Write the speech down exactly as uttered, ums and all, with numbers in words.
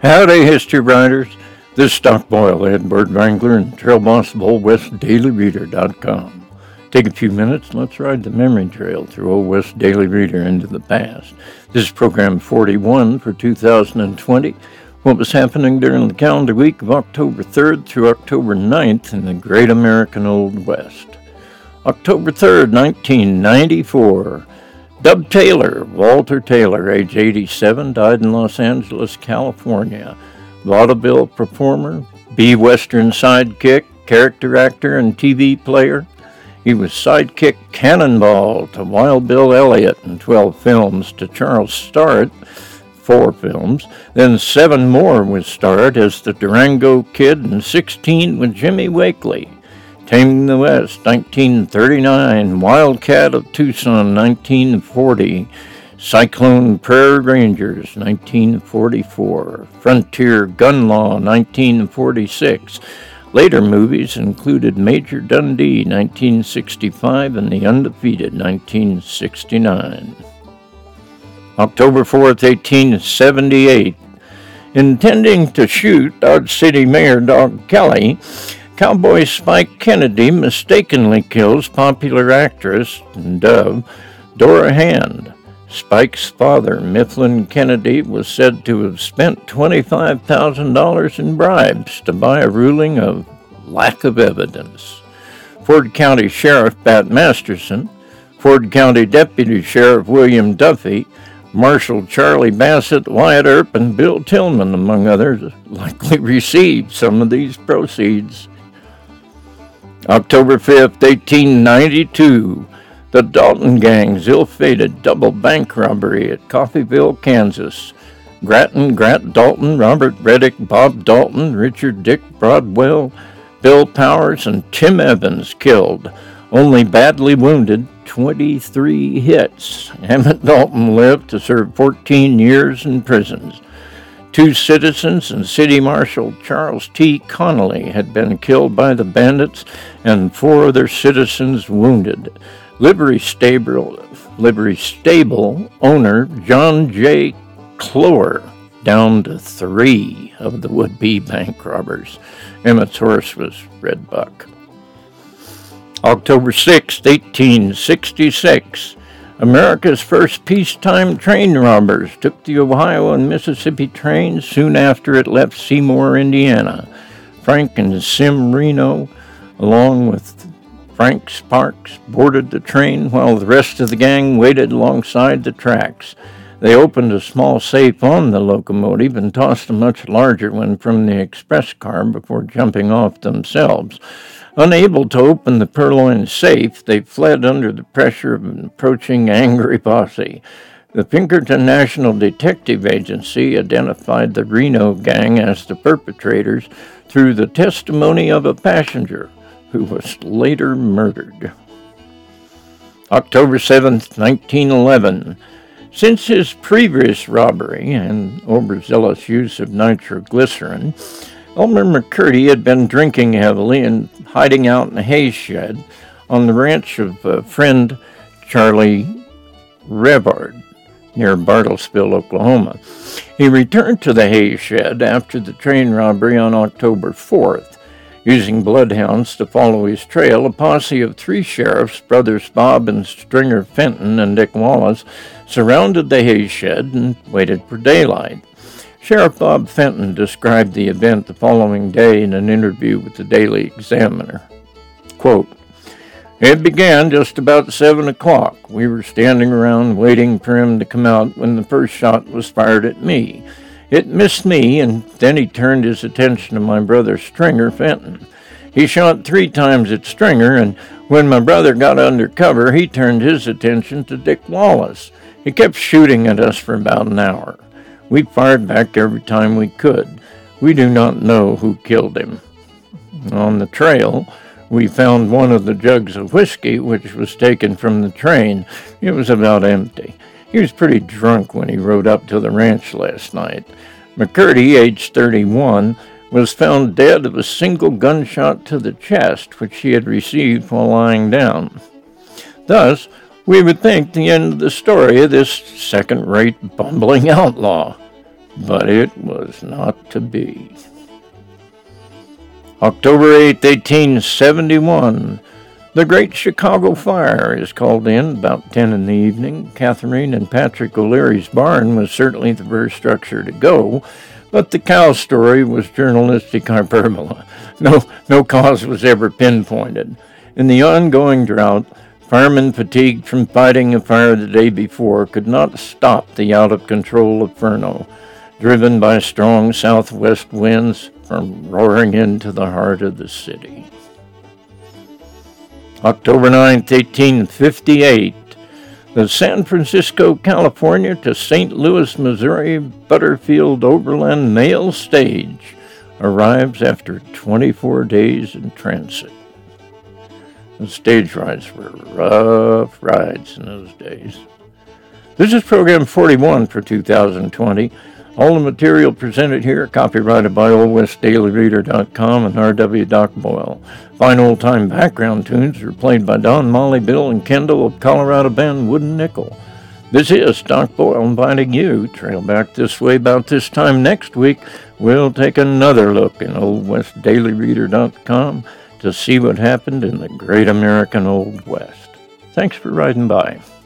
Howdy, history writers. This is Doc Boyle, Edward Wrangler, and Trail Boss of Old West Daily Reader dot com. Take a few minutes and let's ride the memory trail through Old West Daily Reader into the past. This is program forty-one for two thousand twenty. What was happening during the calendar week of October third through October ninth in the Great American Old West. October third, nineteen ninety-four. Dub Taylor, Walter Taylor, age eighty-seven, died in Los Angeles, California. Vaudeville performer, B-Western sidekick, character actor, and T V player. He was sidekick Cannonball to Wild Bill Elliott in twelve films, to Charles Starrett, four films. Then seven more with Starrett as the Durango Kid, and sixteen with Jimmy Wakely. Taming the West, nineteen thirty-nine. Wildcat of Tucson, nineteen forty. Cyclone Prairie Rangers, nineteen forty-four. Frontier Gun Law, nineteen forty-six. Later movies included Major Dundee, nineteen sixty-five, and The Undefeated, nineteen sixty-nine. October fourth, eighteen seventy-eight. Intending to shoot Dodge City Mayor Doug Kelly, Cowboy Spike Kennedy mistakenly kills popular actress, Dove, Dora Hand. Spike's father, Mifflin Kennedy, was said to have spent twenty-five thousand dollars in bribes to buy a ruling of lack of evidence. Ford County Sheriff Bat Masterson, Ford County Deputy Sheriff William Duffy, Marshal Charlie Bassett, Wyatt Earp, and Bill Tillman, among others, likely received some of these proceeds. October fifth, eighteen ninety-two. The Dalton Gang's ill-fated double bank robbery at Coffeyville, Kansas. Grattan, Grant Dalton, Robert Reddick, Bob Dalton, Richard Dick Broadwell, Bill Powers, and Tim Evans killed. Only badly wounded, twenty-three hits. Emmett Dalton lived to serve fourteen years in prisons. Two citizens and City Marshal Charles T. Connolly had been killed by the bandits, and four other citizens wounded. Livery stable, livery stable owner John J. Clower downed three of the would-be bank robbers. Emmett's horse was Red Buck. October sixth, eighteen sixty-six. America's first peacetime train robbers took the Ohio and Mississippi trains soon after it left Seymour, Indiana. Frank and Sim Reno, along with Frank Sparks, boarded the train while the rest of the gang waited alongside the tracks. They opened a small safe on the locomotive and tossed a much larger one from the express car before jumping off themselves. Unable to open the purloined safe, they fled under the pressure of an approaching angry posse. The Pinkerton National Detective Agency identified the Reno gang as the perpetrators through the testimony of a passenger who was later murdered. October seventh, nineteen eleven. Since his previous robbery and overzealous use of nitroglycerin, Elmer McCurdy had been drinking heavily and hiding out in a hay shed on the ranch of a friend Charlie Revard near Bartlesville, Oklahoma. He returned to the hay shed after the train robbery on October fourth. Using bloodhounds to follow his trail, a posse of three sheriffs, brothers Bob and Stringer Fenton and Dick Wallace, surrounded the hay shed and waited for daylight. Sheriff Bob Fenton described the event the following day in an interview with the Daily Examiner. Quote, "It began just about seven o'clock. We were standing around waiting for him to come out when the first shot was fired at me. It missed me, and then he turned his attention to my brother Stringer Fenton. He shot three times at Stringer, and when my brother got under cover, he turned his attention to Dick Wallace. He kept shooting at us for about an hour. We fired back every time we could. We do not know who killed him." On the trail, we found one of the jugs of whiskey, which was taken from the train. It was about empty. He was pretty drunk when he rode up to the ranch last night. McCurdy, age thirty-one, was found dead of a single gunshot to the chest, which he had received while lying down. Thus, we would think the end of the story of this second-rate bumbling outlaw. but it was not to be. October eighth, eighteen seventy-one, the Great Chicago Fire is called in about ten in the evening. Catherine and Patrick O'Leary's barn was certainly the first structure to go, but the cow story was journalistic hyperbole. No, no cause was ever pinpointed. In the ongoing drought, firemen fatigued from fighting a fire the day before could not stop the out-of-control inferno, driven by strong southwest winds from roaring into the heart of the city. October ninth, eighteen fifty-eight, the San Francisco, California to Saint Louis, Missouri Butterfield Overland Mail Stage arrives after twenty-four days in transit. The stage rides were rough rides in those days. This is program forty-one for two thousand twenty. All the material presented here copyrighted by Old West Daily Reader dot com and R W Doc Boyle. Fine old-time background tunes are played by Don, Molly, Bill, and Kendall of Colorado band Wooden Nickel. This is Doc Boyle inviting you, trail back this way about this time next week. We'll take another look in Old West Daily Reader dot com to see what happened in the great American Old West. Thanks for riding by.